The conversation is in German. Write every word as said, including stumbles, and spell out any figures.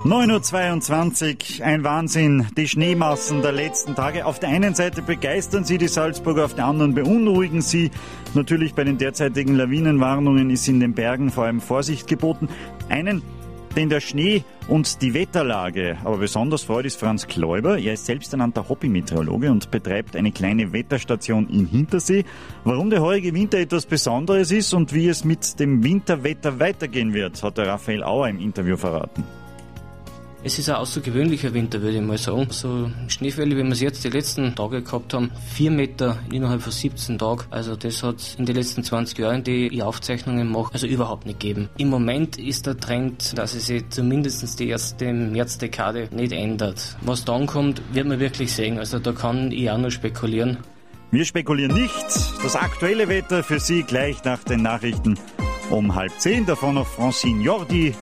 neun Uhr zweiundzwanzig, ein Wahnsinn, die Schneemassen der letzten Tage. Auf der einen Seite begeistern sie die Salzburger, auf der anderen beunruhigen sie. Natürlich bei den derzeitigen Lawinenwarnungen ist in den Bergen vor allem Vorsicht geboten. Einen, den der Schnee und die Wetterlage aber besonders freut, ist Franz Kläuber. Er ist selbsternannter Hobbymeteorologe und betreibt eine kleine Wetterstation in Hintersee. Warum der heurige Winter etwas Besonderes ist und wie es mit dem Winterwetter weitergehen wird, hat der Raphael Auer im Interview verraten. Es ist ein außergewöhnlicher Winter, würde ich mal sagen. So Schneefälle, wie wir es jetzt die letzten Tage gehabt haben, vier Meter innerhalb von siebzehn Tagen. Also das hat es in den letzten zwanzig Jahren, die ich Aufzeichnungen mache, also überhaupt nicht gegeben. Im Moment ist der Trend, dass es sich zumindest die erste Märzdekade nicht ändert. Was dann kommt, wird man wirklich sehen. Also da kann ich auch nur spekulieren. Wir spekulieren nicht. Das aktuelle Wetter für Sie gleich nach den Nachrichten um halb zehn. Davon noch Francine Jordi.